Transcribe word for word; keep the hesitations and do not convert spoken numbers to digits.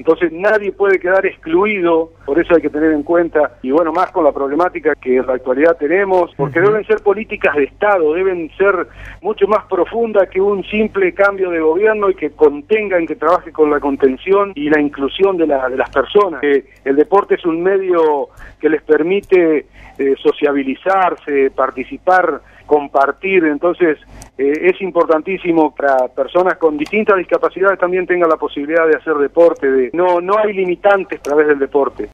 Entonces nadie puede quedar excluido, por eso hay que tener en cuenta, y bueno, más con la problemática que en la actualidad tenemos, porque uh-huh. deben ser políticas de Estado, deben ser mucho más profundas que un simple cambio de gobierno y que contengan, que trabaje con la contención y la inclusión de, la, de las personas. Eh, el deporte es un medio que les permite eh, sociabilizarse, participar, compartir, entonces eh, es importantísimo para personas con distintas discapacidades también tengan la posibilidad de hacer deporte, de no no hay limitantes a través del deporte.